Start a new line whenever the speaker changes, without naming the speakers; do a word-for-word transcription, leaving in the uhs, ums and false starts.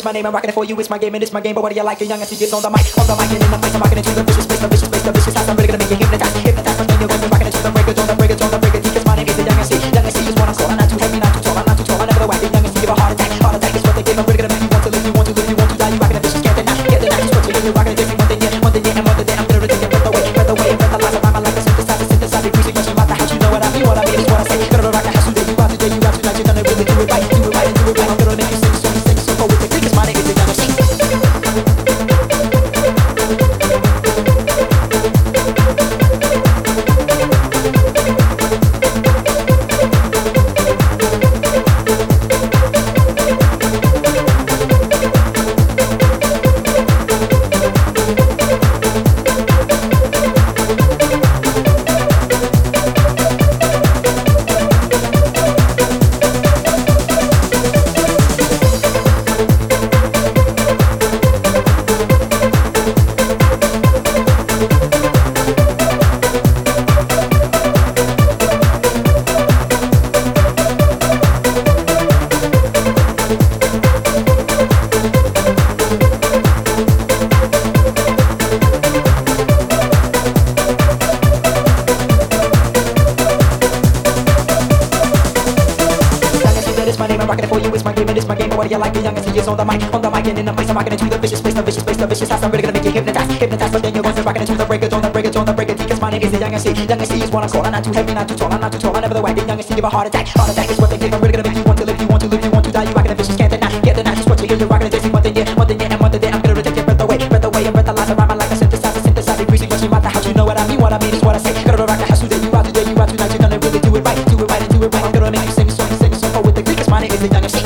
my name, I'm rocking it for you. It's my game and it's my game. But what do you like? Your young and she gets on the mic, on the mic and in the place. I'm rocking it to the vicious space, the vicious space, the vicious house. I'm really gonna make you hypnotized, hypnotized. But then you're gonna be rocking it to the breakers, on the breakers, on the breakers. Because my name is the young and she, young and she is what I'm called. I'm not too heavy, not too tall, I'm not too tall. I never the whack. The young and she give a heart attack, heart attack is what they give. I'm really gonna make you want to live, you want to live, you want to die. You rocking it vicious, can't deny, can't deny. Just what you do, you're rocking it different. One thing, yeah, one thing, yeah, and one thing, yeah. I'm gonna take it, breath away, breath away, breath alive. I'm rhyming like a synthesizer, synthesizer, music, music, about the house. You know what I mean? What I mean is what I say. Gonna rock the house today, you out today, you out tonight. You're gonna really do it right, do it right, and do it right. I'm gonna make you sing, sing, sing, sing, go with it. Because my name is the young and she. My name, I'm rocking it for you. It's my game and it's my game. But what do you like? The young and she is on the mic, on the mic and in the place. I'm rocking it to the vicious space, the vicious space, the vicious house. I'm really gonna make you hypnotized, hypnotized. But then you're going to rocking it to the breakers, on the breakers, on the breakers. Because my name is the young and she, young and she is what I'm called. I'm not too heavy, not too tall, I'm not too tall. I never the whack. The young and she give a heart attack, heart attack is what they give. I'm really gonna make you want to live, you want to live, you want to die. You rocking it vicious, can't deny, can't deny. Just what you hear, you're rocking it dizzy. One thing, yeah, one thing, yeah, and one thing, yeah. I'm gonna take your breath away, breath away, and breath alive. I'm rhyming like a synthesizer, synthesizer, greasy, what you about the house. You know what I mean? What I mean is what I say. Gonna rock the house today, you out today, you out tonight. You're gonna really do it right, do it right, and do it right. I'm gonna make you sing a song, sing a song, oh with the Greek. Cause my name is the young and she.